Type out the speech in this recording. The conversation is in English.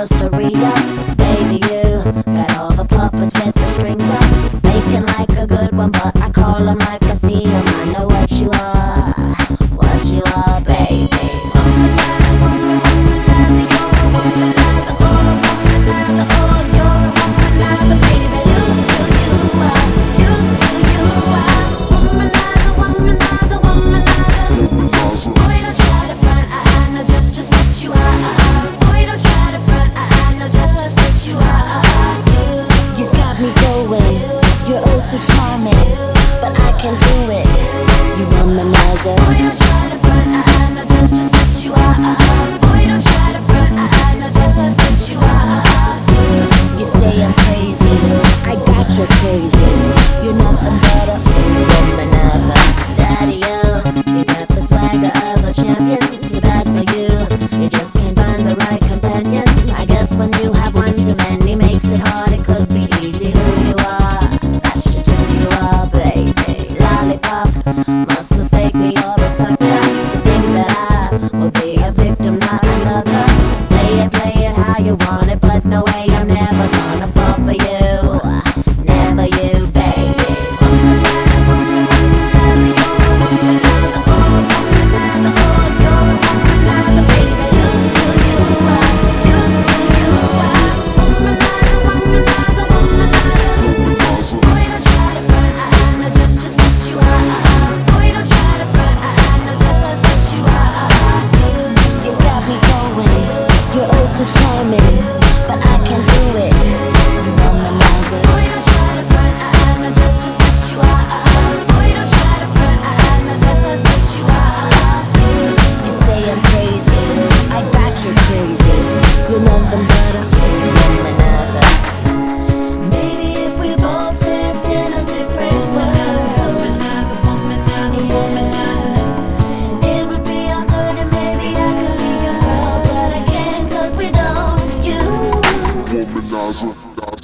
just to re-up. Baby, you got all the puppets with the strings up, faking like a good one, but I call them like I see them. I know what you are, baby. Womanizer, womanizer, you're a womanizer, oh, womanizer, oh, you're a womanizer, baby. You are, you are. Womanizer, womanizer, womanizer. Boy, don't try to front, I know just what you are. Boy, don't try to front, I know just what you are. You got me going, you're oh so charming, but I can't do it. You womanizer. Boy, don't try to front, I know just what you are. Boy, don't try to front, I know just what you are. You say I'm crazy, I got you crazy. You're nothing but a womanizer. Daddy-o, you got the swagger of a champion. Too bad for you, you just can't find the right companion. I guess when you have one too many makes it hard. It could be easy who you are, that's just who you are, baby. Lollipop, must mistake me or a sucker to think that I will be a victim, not another. Say it, play it how you want it, but no way, I'm never gonna fall for you. Never you, baby. Womanizer, womanizer, you're a womanizer, oh, womanizer, oh, you're a womanizer, baby. You are, you are. Womanizer, womanizer, womanizer. Boy, don't try to front, I know just what you are. Boy, don't try to front, I know just what you are. You got me going, you're oh so charming, but I can't do it. You womanizer. Boy, don't try to front, I know just what you are. Boy, don't try to front, I know just what you are. You say I'm crazy, I got you crazy. You're nothing but a womanizer. Maybe if we both lived in a different world, womanizer, womanizer, womanizer, it would be all good and maybe I could be your girl, but I can't 'cause we don't. You Womanizer.